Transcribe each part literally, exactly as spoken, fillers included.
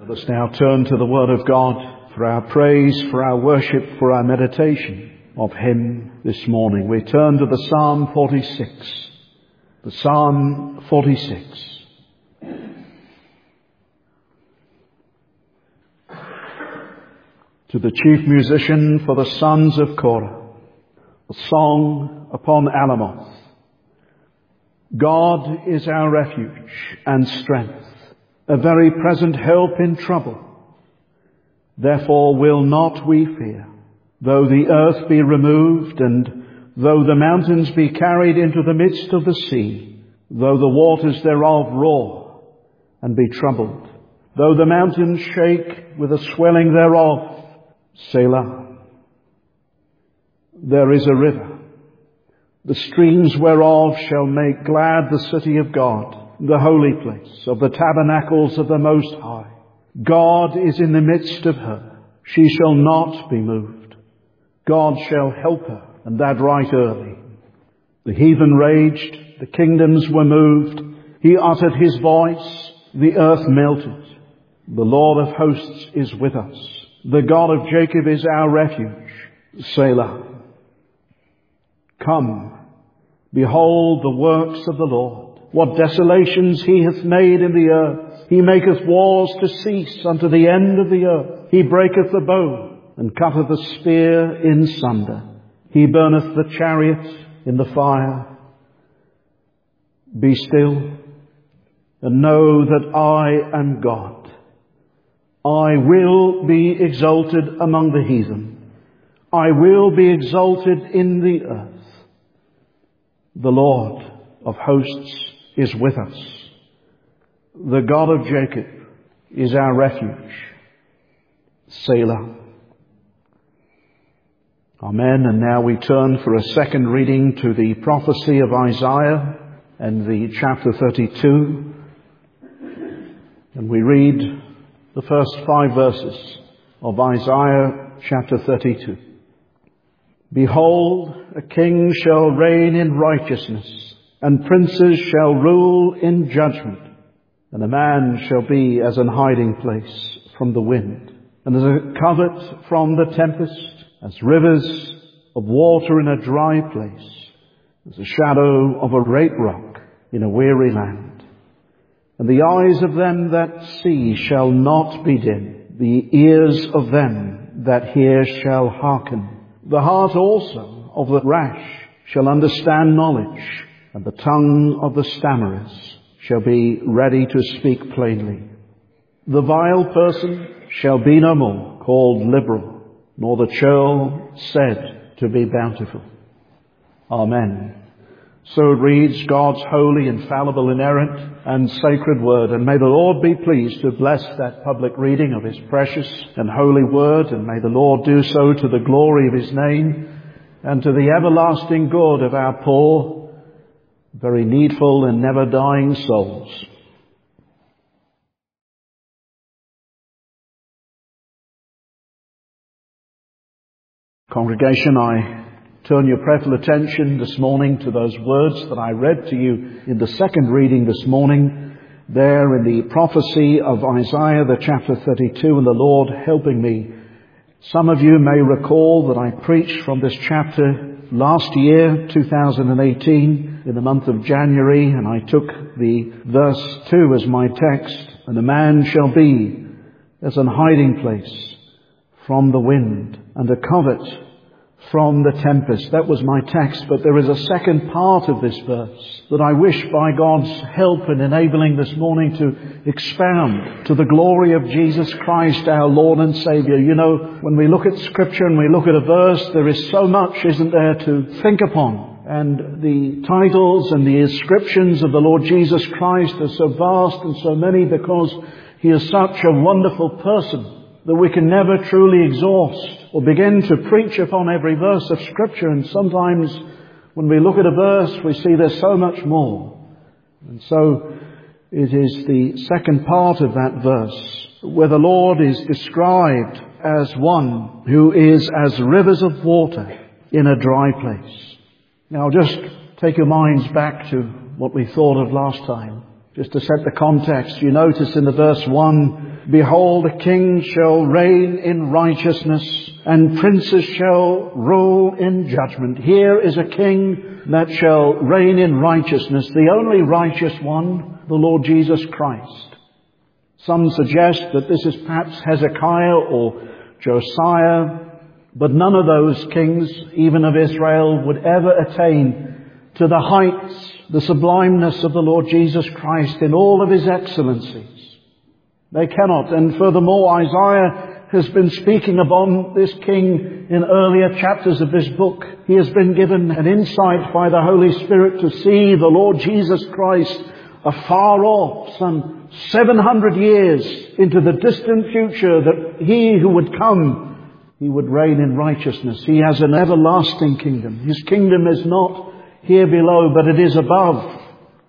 Let us now turn to the Word of God for our praise, for our worship, for our meditation of Him this morning. We turn to the Psalm forty-six. The Psalm forty-six. To the chief musician for the sons of Korah, a song upon Alamoth. God is our refuge and strength, a very present help in trouble. Therefore will not we fear, though the earth be removed, and though the mountains be carried into the midst of the sea, though the waters thereof roar and be troubled, though the mountains shake with the swelling thereof. Selah. There is a river, the streams whereof shall make glad the city of God, the holy place of the tabernacles of the Most High. God is in the midst of her. She shall not be moved. God shall help her, and that right early. The heathen raged, the kingdoms were moved. He uttered his voice, the earth melted. The Lord of hosts is with us. The God of Jacob is our refuge. Selah. Come, behold the works of the Lord. What desolations he hath made in the earth. He maketh wars to cease unto the end of the earth. He breaketh the bow, and cutteth the spear in sunder. He burneth the chariot in the fire. Be still, and know that I am God. I will be exalted among the heathen. I will be exalted in the earth. The Lord of hosts is with us. The God of Jacob is our refuge. Selah. Amen. And now we turn for a second reading to the prophecy of Isaiah and the chapter thirty-two. And we read the first five verses of Isaiah chapter thirty-two. Behold, a king shall reign in righteousness, and princes shall rule in judgment. And a man shall be as an hiding place from the wind, and as a covert from the tempest, as rivers of water in a dry place, as a shadow of a great rock in a weary land. And the eyes of them that see shall not be dim, the ears of them that hear shall hearken. The heart also of the rash shall understand knowledge, and the tongue of the stammerers shall be ready to speak plainly. The vile person shall be no more called liberal, nor the churl said to be bountiful. Amen. So reads God's holy, infallible, inerrant, and sacred word. And may the Lord be pleased to bless that public reading of his precious and holy word. And may the Lord do so to the glory of his name and to the everlasting good of our poor, very needful and never dying souls. Congregation, I turn your prayerful attention this morning to those words that I read to you in the second reading this morning, there in the prophecy of Isaiah, the chapter thirty-two, and the Lord helping me. Some of you may recall that I preached from this chapter last year, two thousand eighteen, in the month of January, and I took the verse two as my text. And a man shall be as an hiding place from the wind, and a covert from the tempest. That was my text, but there is a second part of this verse that I wish by God's help and enabling this morning to expound to the glory of Jesus Christ, our Lord and Saviour. You know, when we look at Scripture and we look at a verse, there is so much, isn't there, to think upon. And the titles and the inscriptions of the Lord Jesus Christ are so vast and so many because He is such a wonderful person that we can never truly exhaust or begin to preach upon every verse of Scripture. And sometimes when we look at a verse, we see there's so much more. And so it is the second part of that verse where the Lord is described as one who is as rivers of water in a dry place. Now just take your minds back to what we thought of last time. Just to set the context, you notice in the verse one, behold, a king shall reign in righteousness, and princes shall rule in judgment. Here is a king that shall reign in righteousness, the only righteous one, the Lord Jesus Christ. Some suggest that this is perhaps Hezekiah or Josiah, but none of those kings, even of Israel, would ever attain to the heights, the sublimeness of the Lord Jesus Christ in all of his excellencies. They cannot. And furthermore, Isaiah has been speaking upon this king in earlier chapters of this book. He has been given an insight by the Holy Spirit to see the Lord Jesus Christ afar off, some seven hundred years into the distant future, that he who would come, he would reign in righteousness. He has an everlasting kingdom. His kingdom is not here below, but it is above.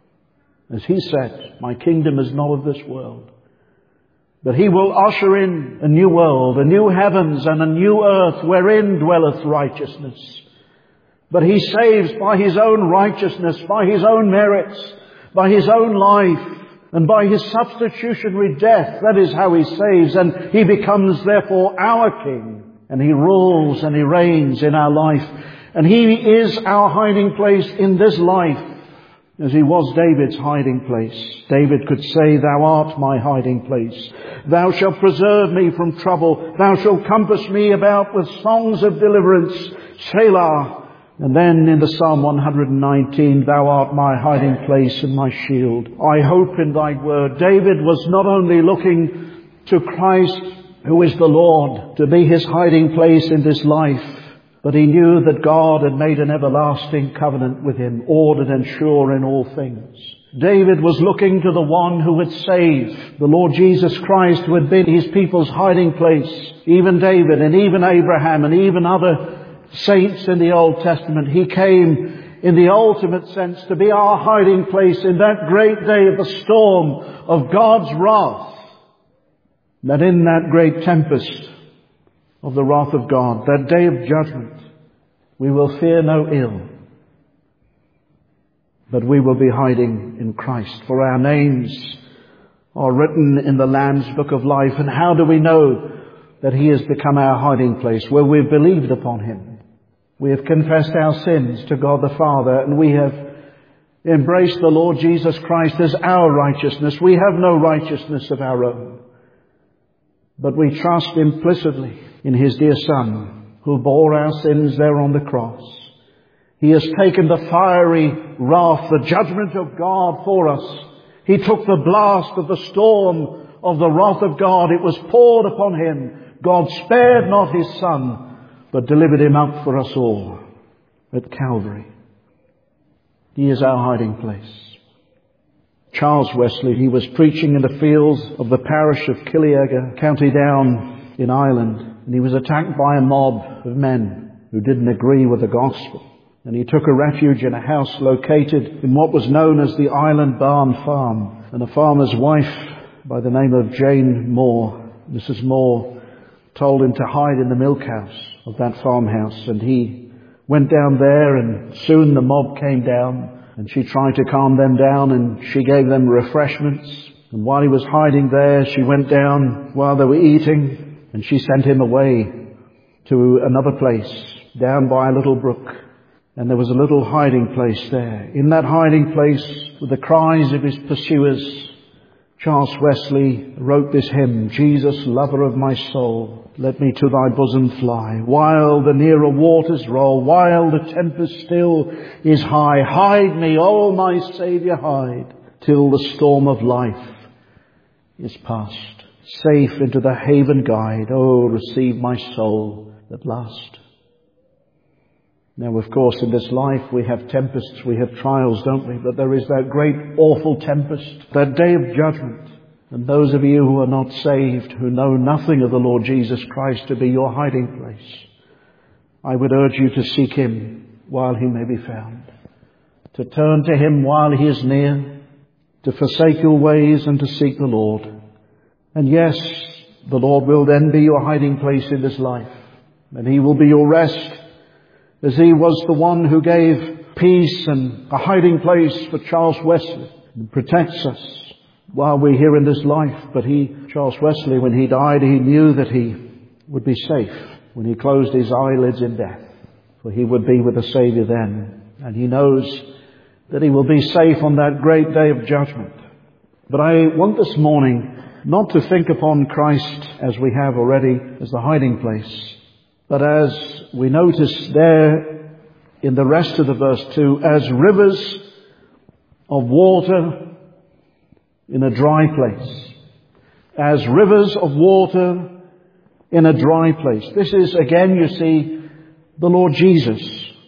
As he said, my kingdom is not of this world. But he will usher in a new world, a new heavens and a new earth wherein dwelleth righteousness. But he saves by his own righteousness, by his own merits, by his own life, and by his substitutionary death. That is how he saves, and he becomes therefore our king. And he rules and he reigns in our life. And he is our hiding place in this life, as he was David's hiding place. David could say, thou art my hiding place. Thou shalt preserve me from trouble. Thou shalt compass me about with songs of deliverance. Selah. And then in the Psalm one nineteen, thou art my hiding place and my shield. I hope in thy word. David was not only looking to Christ, who is the Lord, to be his hiding place in this life, but he knew that God had made an everlasting covenant with him, ordered and sure in all things. David was looking to the one who would save, the Lord Jesus Christ, who had been his people's hiding place. Even David and even Abraham and even other saints in the Old Testament, he came in the ultimate sense to be our hiding place in that great day of the storm of God's wrath. That in that great tempest of the wrath of God, that day of judgment, we will fear no ill, but we will be hiding in Christ. For our names are written in the Lamb's book of life. And how do we know that he has become our hiding place? Well, we've believed upon him. We have confessed our sins to God the Father, and we have embraced the Lord Jesus Christ as our righteousness. We have no righteousness of our own, but we trust implicitly in his dear Son, who bore our sins there on the cross. He has taken the fiery wrath, the judgment of God for us. He took the blast of the storm of the wrath of God. It was poured upon him. God spared not his Son, but delivered him up for us all at Calvary. He is our hiding place. Charles Wesley, he was preaching in the fields of the parish of Killieager, County Down in Ireland, and he was attacked by a mob of men who didn't agree with the gospel. And he took a refuge in a house located in what was known as the Island Barn Farm. And a farmer's wife by the name of Jane Moore, Missus Moore, told him to hide in the milk house of that farmhouse. And he went down there, and soon the mob came down, and she tried to calm them down, and she gave them refreshments. And while he was hiding there, she went down while they were eating, and she sent him away to another place down by a little brook. And there was a little hiding place there. In that hiding place, with the cries of his pursuers, Charles Wesley wrote this hymn, Jesus, lover of my soul, let me to thy bosom fly. While the nearer waters roll, while the tempest still is high, hide me, O my Saviour, hide, till the storm of life is past. Safe into the haven guide, oh, receive my soul at last. Now, of course, in this life we have tempests, we have trials, don't we? But there is that great awful tempest, that day of judgment. And those of you who are not saved, who know nothing of the Lord Jesus Christ to be your hiding place, I would urge you to seek him while he may be found, to turn to him while he is near, to forsake your ways and to seek the Lord. And yes, the Lord will then be your hiding place in this life, and he will be your rest, as he was the one who gave peace and a hiding place for Charles Wesley and protects us while we're here in this life. But he, Charles Wesley, when he died, he knew that he would be safe when he closed his eyelids in death, for he would be with the Saviour then. And he knows that he will be safe on that great day of judgment. But I want this morning not to think upon Christ as we have already as the hiding place, but as we notice there in the rest of the verse too, as rivers of water in a dry place. As rivers of water in a dry place. This is again, you see, the Lord Jesus.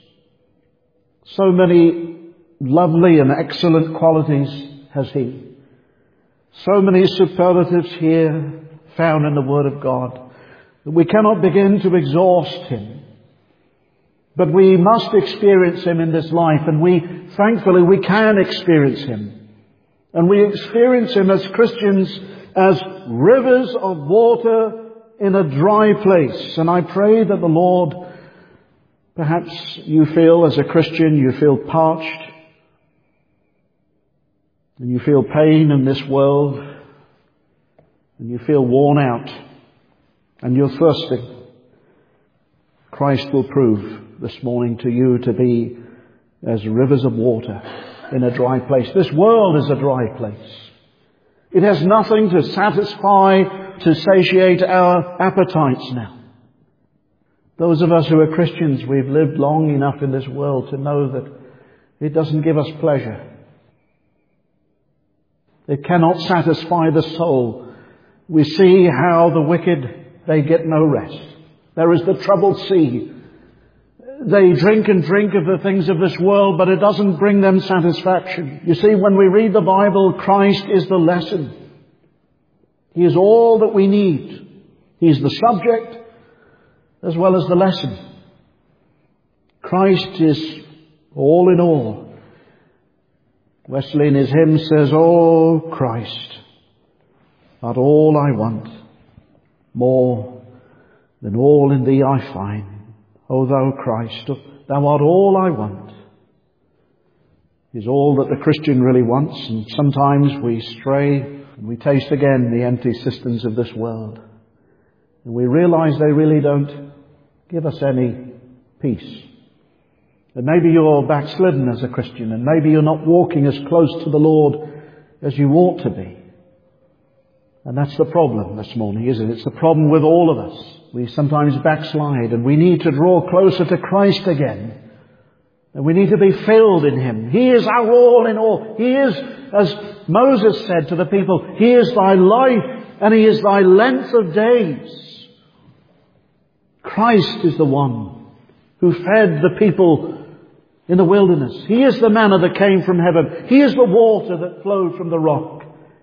So many lovely and excellent qualities has he. So many superlatives here found in the Word of God that we cannot begin to exhaust him. But we must experience him in this life, and we, thankfully, we can experience him. And we experience him as Christians as rivers of water in a dry place. And I pray that the Lord, perhaps you feel as a Christian, you feel parched, and you feel pain in this world, and you feel worn out, and you're thirsty. Christ will prove this morning to you to be as rivers of water in a dry place. This world is a dry place. It has nothing to satisfy, to satiate our appetites now. Those of us who are Christians, we've lived long enough in this world to know that it doesn't give us pleasure. It cannot satisfy the soul. We see how the wicked, they get no rest. There is the troubled sea. They drink and drink of the things of this world, but it doesn't bring them satisfaction. You see, when we read the Bible, Christ is the lesson. He is all that we need. He is the subject as well as the lesson. Christ is all in all. Wesley in his hymn says, "Oh, Christ, art all I want, more than all in thee I find. O thou Christ, thou art all I want." Is all that the Christian really wants, and sometimes we stray and we taste again the empty cisterns of this world. And we realize they really don't give us any peace. And maybe you're backslidden as a Christian, and maybe you're not walking as close to the Lord as you ought to be. And that's the problem this morning, isn't it? It's the problem with all of us. We sometimes backslide, and we need to draw closer to Christ again. And we need to be filled in him. He is our all in all. He is, as Moses said to the people, he is thy life and he is thy length of days. Christ is the one who fed the people in the wilderness. He is the manna that came from heaven. He is the water that flowed from the rock.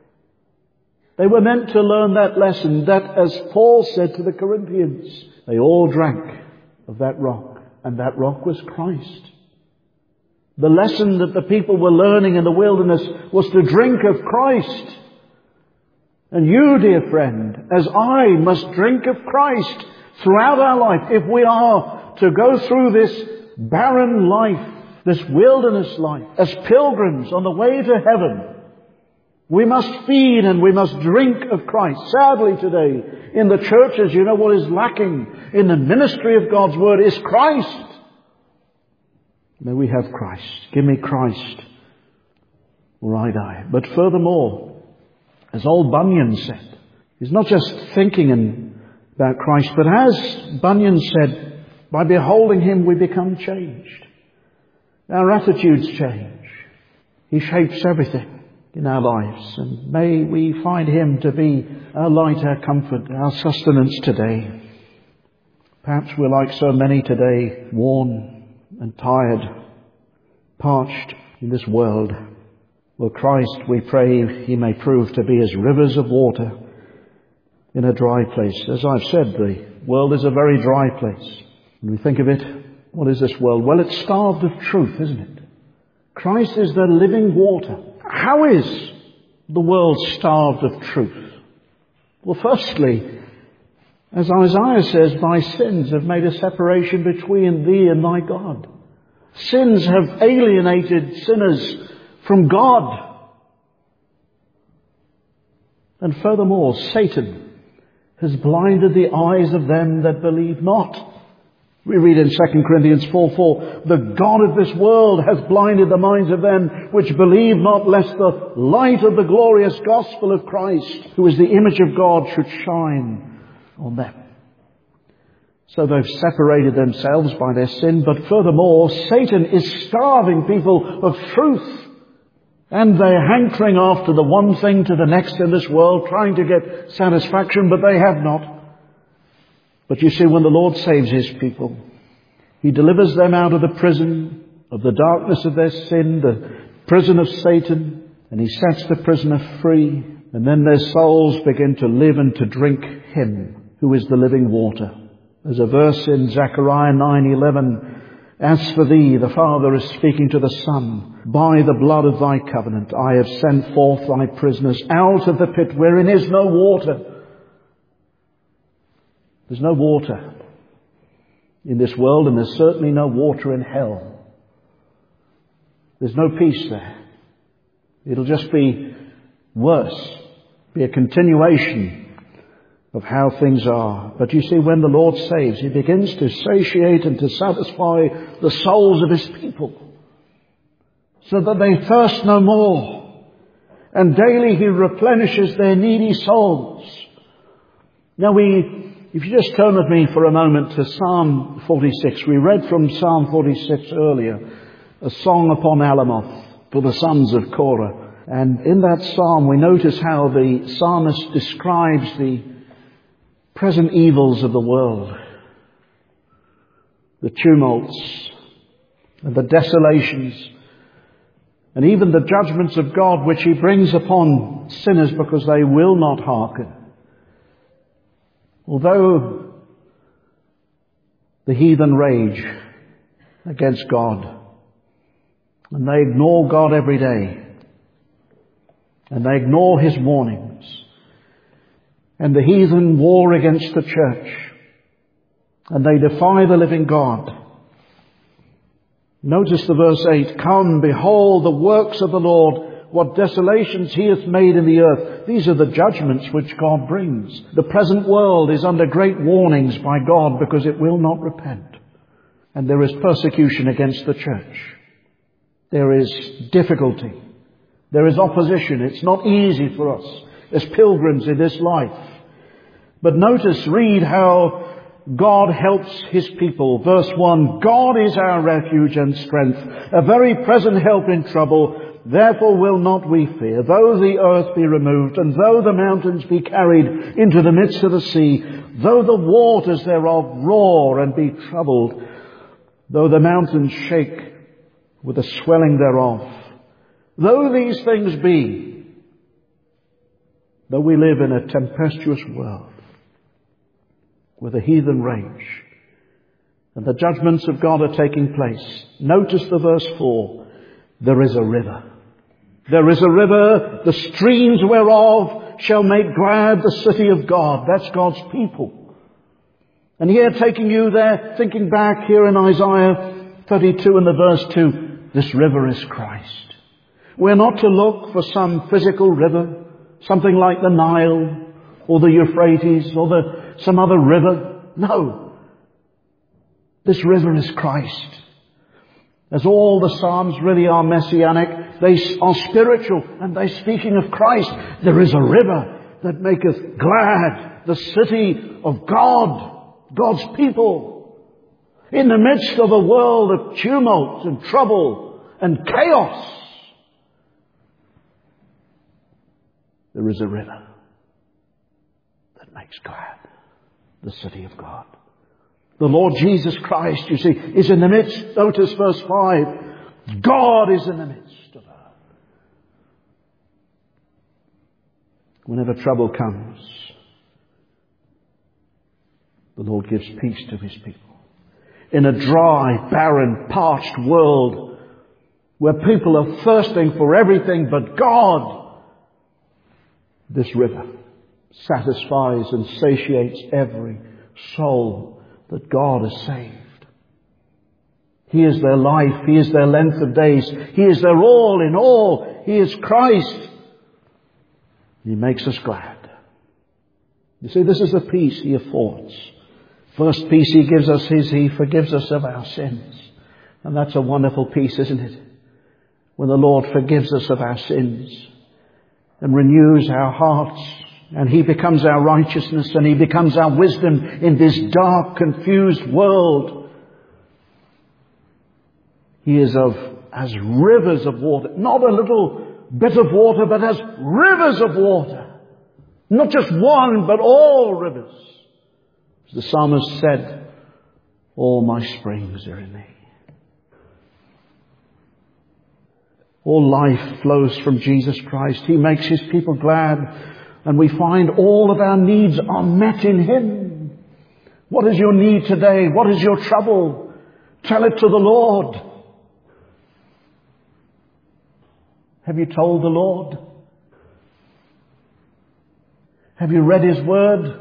They were meant to learn that lesson, that, as Paul said to the Corinthians, they all drank of that rock, and that rock was Christ. The lesson that the people were learning in the wilderness was to drink of Christ. And you, dear friend, as I, must drink of Christ throughout our life if we are to go through this barren life, this wilderness life, as pilgrims on the way to heaven. We must feed and we must drink of Christ. Sadly today, in the churches, you know what is lacking in the ministry of God's Word is Christ. May we have Christ. Give me Christ, or I die. But furthermore, as old Bunyan said, he's not just thinking in, about Christ, but as Bunyan said, by beholding him we become changed. Our attitudes change. He shapes everything in our lives, and may we find him to be our light, our comfort, our sustenance today. Perhaps we're like so many today, worn and tired, parched in this world. Well, Christ, we pray he may prove to be as rivers of water in a dry place. As I've said, the world is a very dry place. When we think of it, what is this world? Well, it's starved of truth, isn't it? Christ is the living water. How is the world starved of truth? Well, firstly, as Isaiah says, thy sins have made a separation between thee and thy God. Sins have alienated sinners from God. And furthermore, Satan has blinded the eyes of them that believe not. We read in Second Corinthians four four, the God of this world has blinded the minds of them which believe not, lest the light of the glorious gospel of Christ, who is the image of God, should shine on them. So they've separated themselves by their sin, but furthermore, Satan is starving people of truth. And they're hankering after the one thing to the next in this world, trying to get satisfaction, but they have not. But you see, when the Lord saves His people, He delivers them out of the prison of the darkness of their sin, the prison of Satan, and He sets the prisoner free. And then their souls begin to live and to drink Him, who is the living water. There's a verse in Zechariah nine eleven, as for thee, the Father is speaking to the Son, by the blood of thy covenant I have sent forth thy prisoners out of the pit wherein is no water. There's no water in this world, and there's certainly no water in hell. There's no peace there. It'll just be worse, be a continuation of how things are. But you see, when the Lord saves, He begins to satiate and to satisfy the souls of His people, so that they thirst no more. And daily He replenishes their needy souls. Now we If you just turn with me for a moment to Psalm forty-six. We read from Psalm forty-six earlier, a song upon Alamoth for the sons of Korah. And in that psalm we notice how the psalmist describes the present evils of the world, the tumults and the desolations, and even the judgments of God which He brings upon sinners because they will not hearken. Although the heathen rage against God, and they ignore God every day, and they ignore His warnings, and the heathen war against the church, and they defy the living God. Notice the verse eight, come, behold the works of the Lord, what desolations He hath made in the earth. These are the judgments which God brings. The present world is under great warnings by God because it will not repent. And there is persecution against the church. There is difficulty. There is opposition. It's not easy for us as pilgrims in this life. But notice, read how God helps His people. Verse one, God is our refuge and strength, a very present help in trouble. Therefore will not we fear, though the earth be removed, and though the mountains be carried into the midst of the sea, though the waters thereof roar and be troubled, though the mountains shake with the swelling thereof. Though these things be, though we live in a tempestuous world, with a heathen rage, and the judgments of God are taking place, notice the verse four, there is a river. There is a river, the streams whereof shall make glad the city of God. That's God's people. And here, taking you there, thinking back here in Isaiah thirty-two and the verse two, this river is Christ. We're not to look for some physical river, something like the Nile or the Euphrates or the, some other river. No. This river is Christ. As all the Psalms really are messianic, they are spiritual, and they're speaking of Christ. There is a river that maketh glad the city of God, God's people. In the midst of a world of tumult and trouble and chaos, there is a river that makes glad the city of God. The Lord Jesus Christ, you see, is in the midst. Notice verse five. God is in the midst of her. Whenever trouble comes, the Lord gives peace to His people. In a dry, barren, parched world where people are thirsting for everything but God, this river satisfies and satiates every soul that God has saved. He is their life. He is their length of days. He is their all in all. He is Christ. He makes us glad. You see, this is the peace He affords. First peace He gives us is He forgives us of our sins. And that's a wonderful peace, isn't it? When the Lord forgives us of our sins and renews our hearts, and He becomes our righteousness, and He becomes our wisdom in this dark, confused world. He is of as rivers of water, not a little bit of water, but as rivers of water. Not just one, but all rivers. As the psalmist said, all my springs are in Thee. All life flows from Jesus Christ. He makes His people glad, and we find all of our needs are met in Him. What is your need today? What is your trouble? Tell it to the Lord. Have you told the Lord? Have you read His Word?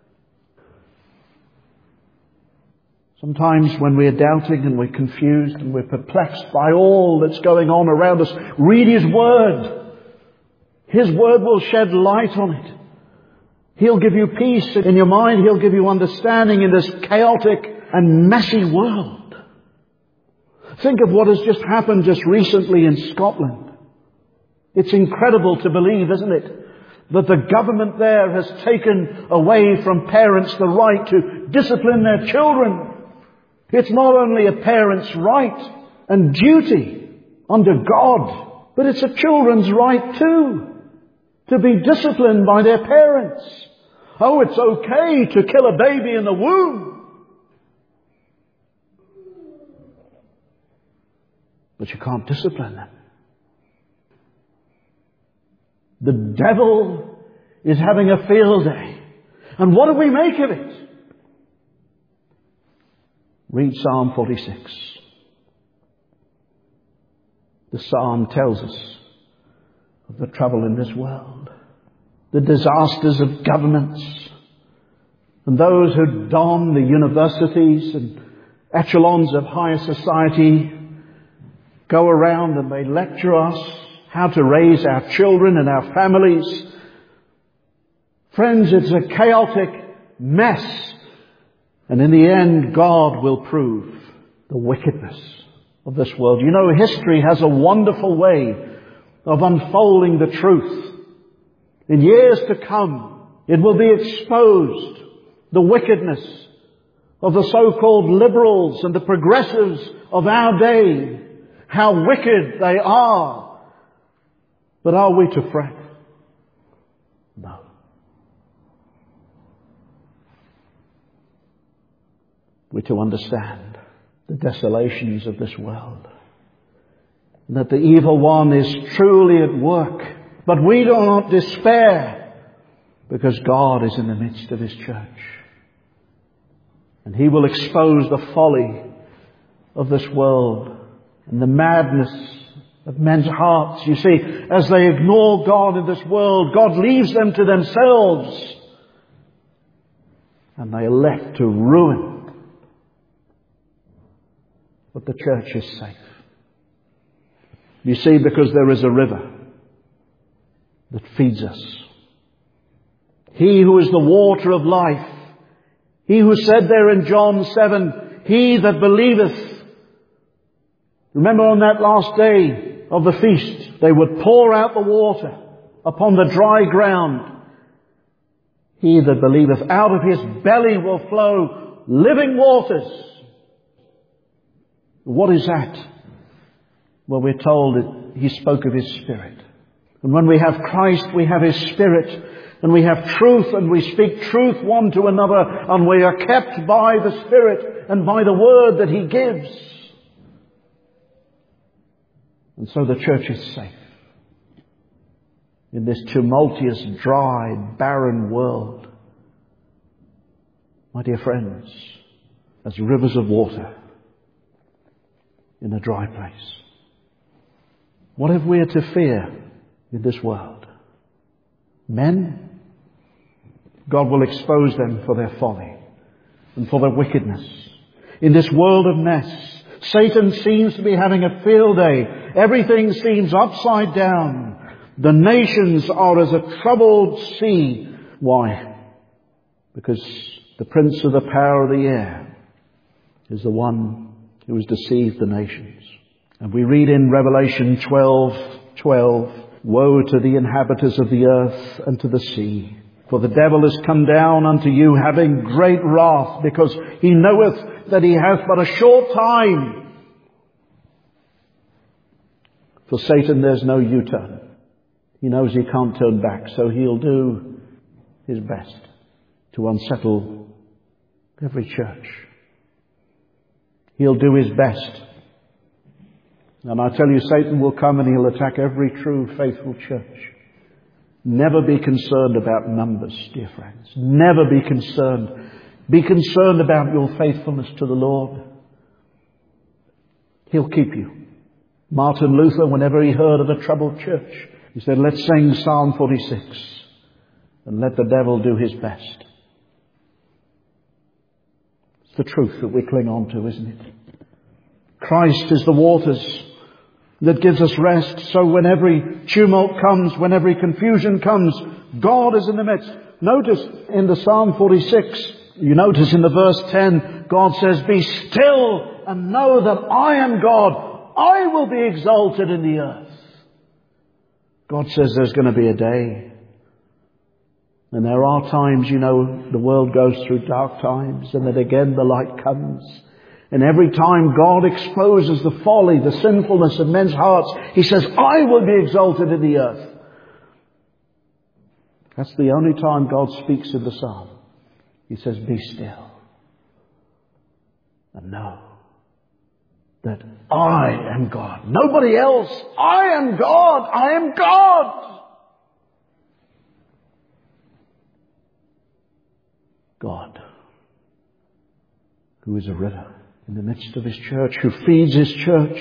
Sometimes when we're doubting and we're confused and we're perplexed by all that's going on around us, read His Word. His Word will shed light on it. He'll give you peace in your mind. He'll give you understanding in this chaotic and messy world. Think of what has just happened just recently in Scotland. It's incredible to believe, isn't it, that the government there has taken away from parents the right to discipline their children. It's not only a parent's right and duty under God, but it's a children's right too, to be disciplined by their parents. Oh, it's okay to kill a baby in the womb, but you can't discipline them. The devil is having a field day. And what do we make of it? Read Psalm forty-six. The psalm tells us of the trouble in this world, the disasters of governments, and those who don the universities and echelons of higher society go around and they lecture us how to raise our children and our families. Friends, it's a chaotic mess. And in the end, God will prove the wickedness of this world. You know, history has a wonderful way of unfolding the truth. In years to come, it will be exposed, the wickedness of the so-called liberals and the progressives of our day, how wicked they are. But are we to fret? No. We're to understand the desolations of this world, and that the evil one is truly at work. But we do not despair, because God is in the midst of His church. And He will expose the folly of this world and the madness of men's hearts. You see, as they ignore God in this world, God leaves them to themselves, and they are left to ruin. But the church is safe. You see, because there is a river that feeds us. He who is the water of life. He who said there in John seven, he that believeth. Remember on that last day of the feast, they would pour out the water upon the dry ground. He that believeth, out of his belly will flow living waters. What is that? Well, we're told that He spoke of His Spirit. And when we have Christ, we have His Spirit. And we have truth, and we speak truth one to another. And we are kept by the Spirit and by the Word that He gives. And so the church is safe in this tumultuous, dry, barren world. My dear friends, as rivers of water in a dry place. What have we to fear in this world? Men? God will expose them for their folly and for their wickedness. In this world of mess, Satan seems to be having a field day. Everything seems upside down. The nations are as a troubled sea. Why? Because the prince of the power of the air is the one who has deceived the nations. And we read in Revelation twelve twelve, woe to the inhabitants of the earth and to the sea, for the devil is come down unto you having great wrath, because he knoweth that he hath but a short time. For Satan there's no U-turn. He knows he can't turn back, so he'll do his best to unsettle every church. He'll do his best. And I tell you, Satan will come and he'll attack every true, faithful church. Never be concerned about numbers, dear friends. Never be concerned. Be concerned about your faithfulness to the Lord. He'll keep you. Martin Luther, whenever he heard of a troubled church, he said, let's sing Psalm forty-six and let the devil do his best. It's the truth that we cling on to, isn't it? Christ is the waters that gives us rest. So when every tumult comes, when every confusion comes, God is in the midst. Notice in the Psalm forty-six, you notice in the verse ten, God says, be still and know that I am God. I will be exalted in the earth. God says there's going to be a day. And there are times, you know, the world goes through dark times, and then again the light comes. And every time God exposes the folly, the sinfulness of men's hearts, He says, I will be exalted in the earth. That's the only time God speaks in the psalm. He says, be still and know that I am God. Nobody else. I am God. I am God. God, who is a river in the midst of His church, who feeds His church.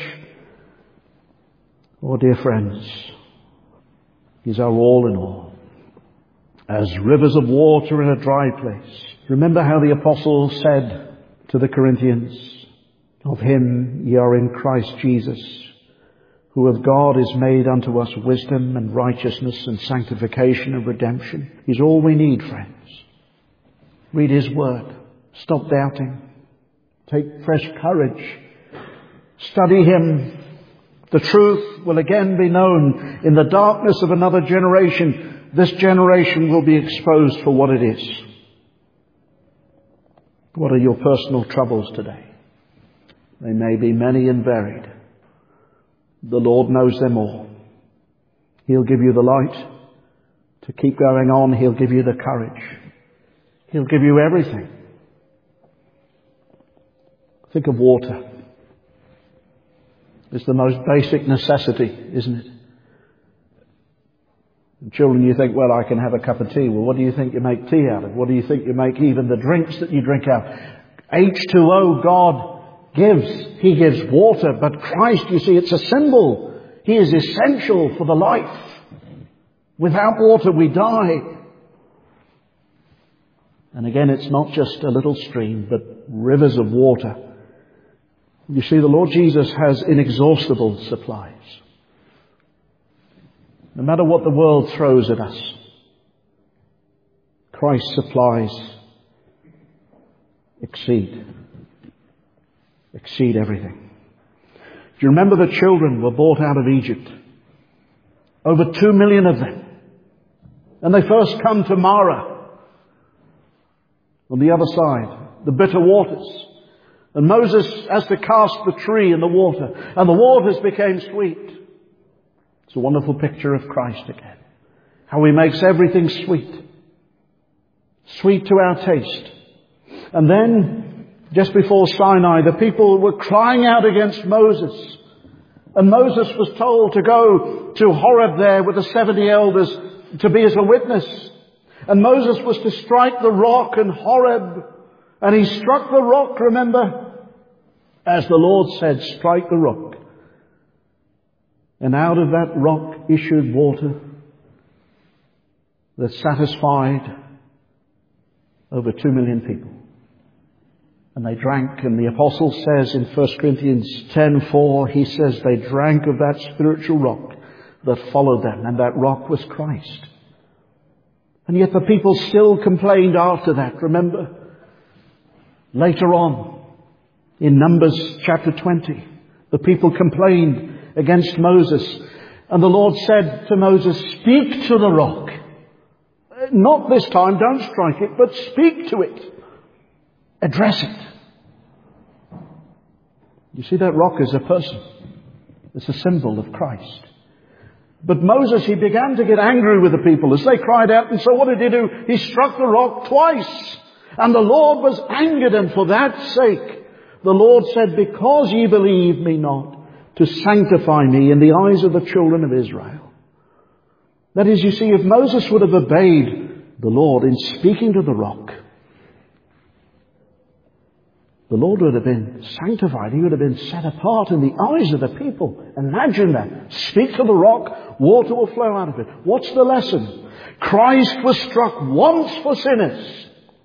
Oh, dear friends, He's our all in all. As rivers of water in a dry place. Remember how the apostle said to the Corinthians, of Him ye are in Christ Jesus, who of God is made unto us wisdom and righteousness and sanctification and redemption. He's all we need, friends. Read His Word. Stop doubting. Take fresh courage. Study Him. The truth will again be known in the darkness of another generation. This generation will be exposed for what it is. What are your personal troubles today? They may be many and varied. The Lord knows them all. He'll give you the light to keep going on. He'll give you the courage. He'll give you everything. Think of water. It's the most basic necessity, isn't it? And children, you think, well, I can have a cup of tea. Well, what do you think you make tea out of? What do you think you make even the drinks that you drink out? H two O, God gives. He gives water. But Christ, you see, it's a symbol. He is essential for the life. Without water, we die. And again, it's not just a little stream, but rivers of water. You see, the Lord Jesus has inexhaustible supplies. No matter what the world throws at us, Christ's supplies exceed, exceed everything. Do you remember the children were brought out of Egypt? Over two million of them. And they first come to Marah. On the other side, the bitter waters. And Moses has to cast the tree in the water. And the waters became sweet. It's a wonderful picture of Christ again. How He makes everything sweet. Sweet to our taste. And then, just before Sinai, the people were crying out against Moses. And Moses was told to go to Horeb there with the seventy elders to be as a witness. And Moses was to strike the rock in Horeb. And he struck the rock, remember? As the Lord said, strike the rock. And out of that rock issued water that satisfied over two million people. And they drank, and the apostle says in First Corinthians ten four, he says they drank of that spiritual rock that followed them, and that rock was Christ. And yet the people still complained after that. Remember, later on, in Numbers chapter twenty, the people complained against Moses. And the Lord said to Moses, speak to the rock. Not this time, don't strike it, but speak to it. Address it. You see, that rock is a person. It's a symbol of Christ. But Moses, he began to get angry with the people as they cried out. And so what did he do? He struck the rock twice. And the Lord was angered, and for that sake, the Lord said, because ye believe me not, to sanctify me in the eyes of the children of Israel. That is, you see, if Moses would have obeyed the Lord in speaking to the rock, the Lord would have been sanctified. He would have been set apart in the eyes of the people. Imagine that. Speak to the rock, water will flow out of it. What's the lesson? Christ was struck once for sinners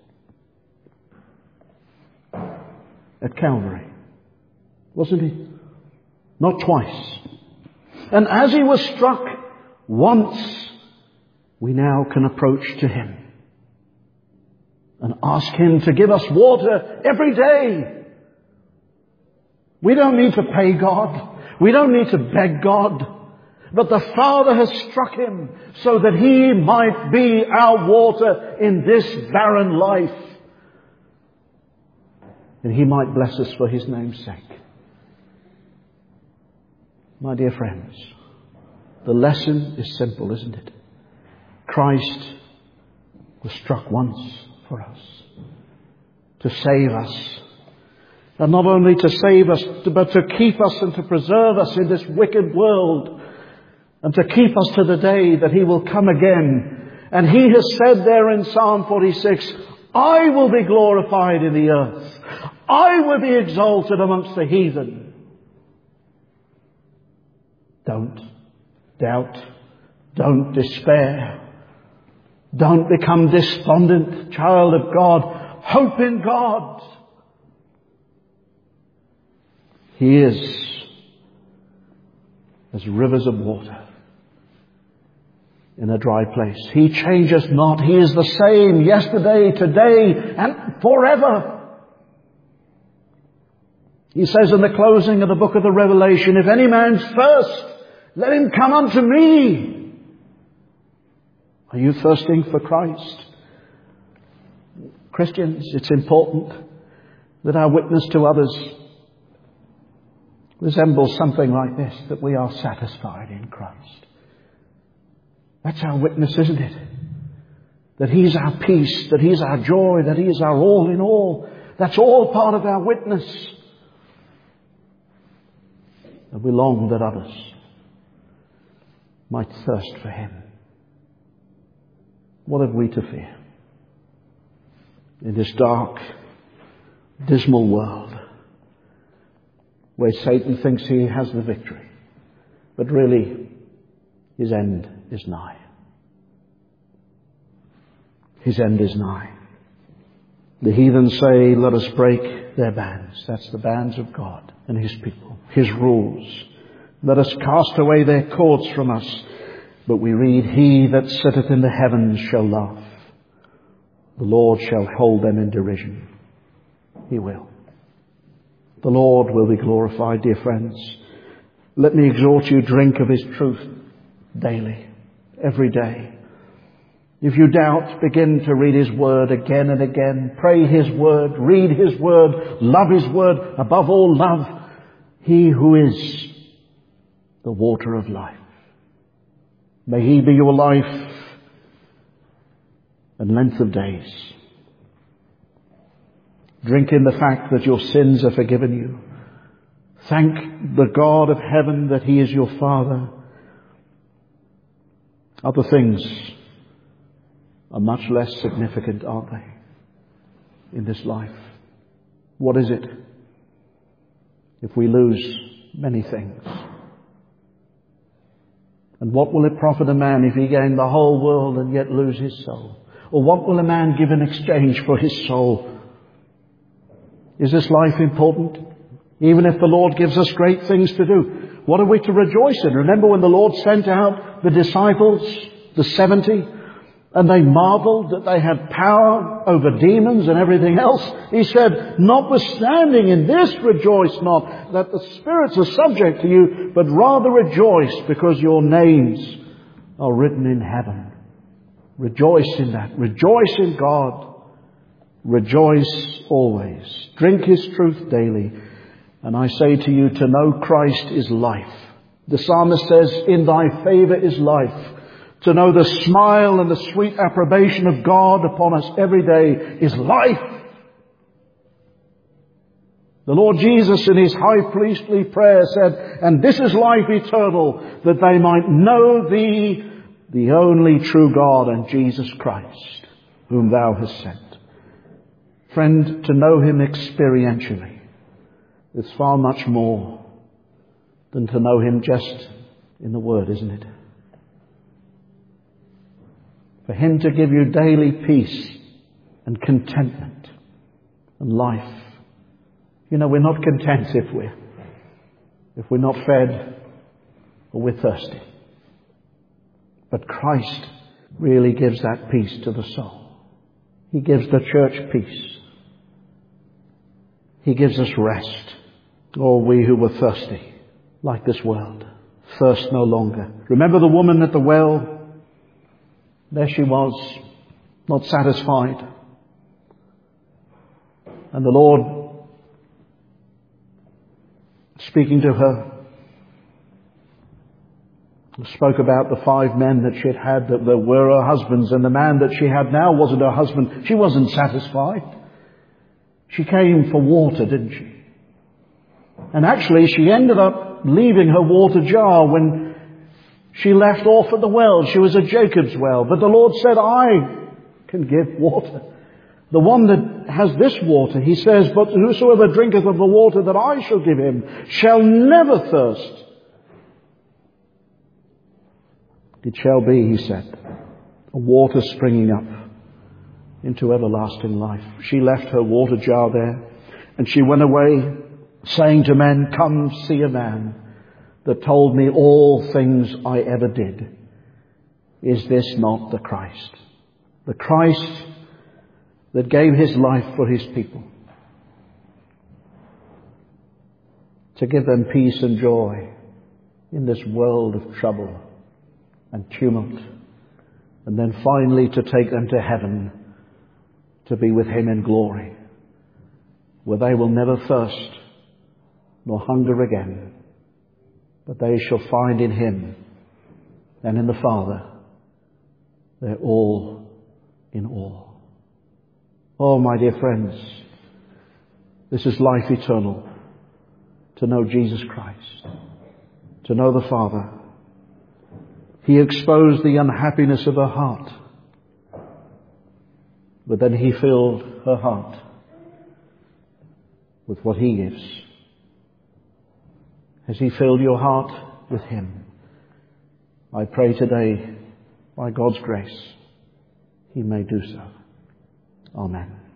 at Calvary, wasn't he? Not twice. And as he was struck once, we now can approach to him and ask him to give us water every day. We don't need to pay God. We don't need to beg God. But the Father has struck him so that he might be our water in this barren life. And he might bless us for his name's sake. My dear friends, the lesson is simple, isn't it? Christ was struck once for us, to save us. And not only to save us, but to keep us and to preserve us in this wicked world. And to keep us to the day that he will come again. And he has said there in Psalm forty-six, I will be glorified in the earth. I will be exalted amongst the heathen. Don't doubt. Don't despair. Don't become despondent, child of God. Hope in God. He is as rivers of water in a dry place. He changes not. He is the same yesterday, today, and forever. He says in the closing of the book of the Revelation, if any man thirst, let him come unto me. Are you thirsting for Christ? Christians, it's important that our witness to others resembles something like this, that we are satisfied in Christ. That's our witness, isn't it? That he's our peace, that he's our joy, that he is our all in all. That's all part of our witness. And we long that others might thirst for him. What have we to fear in this dark, dismal world where Satan thinks he has the victory, but really his end is nigh. His end is nigh. The heathen say, let us break their bands. That's the bands of God and his people, his rules. Let us cast away their cords from us. But we read, he that sitteth in the heavens shall laugh. The Lord shall hold them in derision. He will. The Lord will be glorified, dear friends. Let me exhort you, drink of his truth daily, every day. If you doubt, begin to read his word again and again. Pray his word, read his word, love his word. Above all, love he who is the water of life. May he be your life and length of days. Drink in the fact that your sins are forgiven you. Thank the God of heaven that he is your Father. Other things are much less significant, aren't they, in this life? What is it if we lose many things? And what will it profit a man if he gain the whole world and yet lose his soul? Or what will a man give in exchange for his soul? Is this life important? Even if the Lord gives us great things to do, What are we to rejoice in? Remember when the Lord sent out the disciples, the seventy, and they marveled that they had power over demons and everything else? He said, notwithstanding in this rejoice not that the spirits are subject to you, but rather rejoice because your names are written in heaven. Rejoice in that. Rejoice in God. Rejoice always. Drink His truth daily. And I say to you, to know Christ is life. The psalmist says, in thy favor is life. To know the smile and the sweet approbation of God upon us every day is life. The Lord Jesus in His high priestly prayer said, and this is life eternal, that they might know Thee, the only true God, and Jesus Christ, whom Thou hast sent. Friend, to know Him experientially is far much more than to know Him just in the Word, isn't it? For Him to give you daily peace and contentment and life. You know, we're not content if we're, if we're not fed or we're thirsty. But Christ really gives that peace to the soul. He gives the church peace. He gives us rest. Oh, we who were thirsty, like this world, thirst no longer. Remember the woman at the well? There she was, not satisfied. And the Lord, speaking to her, spoke about the five men that she had had that were her husbands, and the man that she had now wasn't her husband. She wasn't satisfied. She came for water, didn't she? And actually she ended up leaving her water jar when she left off at the well. She was at Jacob's well. But the Lord said, I can give water. The one that has this water, He says, but whosoever drinketh of the water that I shall give him shall never thirst. It shall be, He said, a water springing up into everlasting life. She left her water jar there and she went away saying to men, come see a man that told me all things I ever did. Is this not the Christ? The Christ that gave His life for His people, to give them peace and joy in this world of trouble and tumult, and then finally to take them to heaven to be with Him in glory, where they will never thirst nor hunger again, but they shall find in Him and in the Father they're all in all. Oh, my dear friends, this is life eternal, to know Jesus Christ, to know the Father. He exposed the unhappiness of her heart, but then He filled her heart with what He gives. Has He filled your heart with Him? I pray today, by God's grace, He may do so. Amen.